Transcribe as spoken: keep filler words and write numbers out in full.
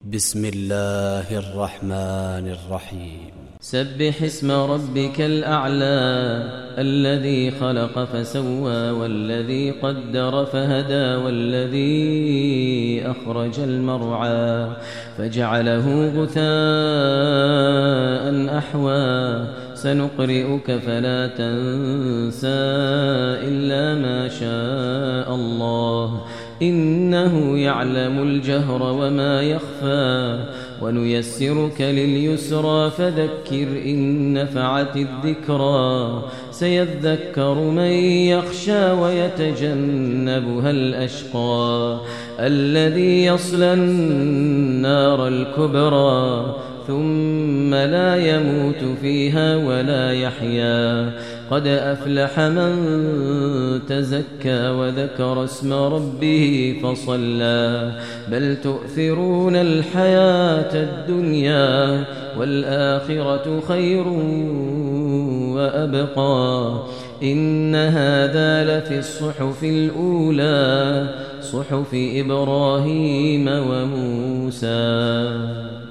بسم الله الرحمن الرحيم. سبح اسم ربك الأعلى الذي خلق فسوى والذي قدر فهدى والذي أخرج المرعى فجعله غثاء أحوى سنقرئك فلا تنسى إلا ما شاء الله إنه يعلم الجهر وما يخفى ونيسرك لليسرى فذكر إن نفعت الذكرى سيذكر من يخشى ويتجنبها الأشقى الذي يصلى النار الكبرى ثم لا يموت فيها ولا يحيا قد أفلح من تزكى وذكر اسم ربه فصلى بل تؤثرون الحياة الدنيا والآخرة خير وأبقى إن هذا لفي الصحف الأولى صحف إبراهيم وموسى.